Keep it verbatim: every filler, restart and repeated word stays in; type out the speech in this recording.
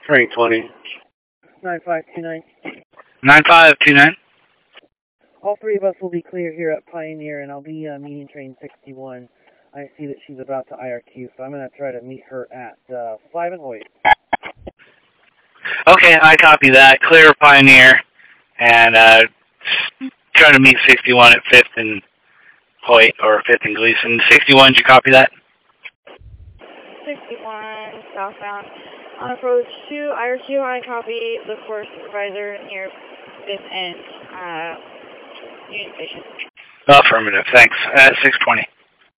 Train twenty. nine five two nine. nine five two nine. All three of us will be clear here at Pioneer, and I'll be uh, meeting train sixty-one. I see that she's about to I R Q, so I'm going to try to meet her at uh, five and Hoyt. Okay, I copy that. Clear Pioneer, and uh, trying to meet sixty-one at fifth and Hoyt, or fifth and Gleason. sixty-one, did you copy that? sixty-one, southbound. On approach to I R Q, I copy the course supervisor near fifth and uh, Union Station. Affirmative, thanks. Uh, six twenty.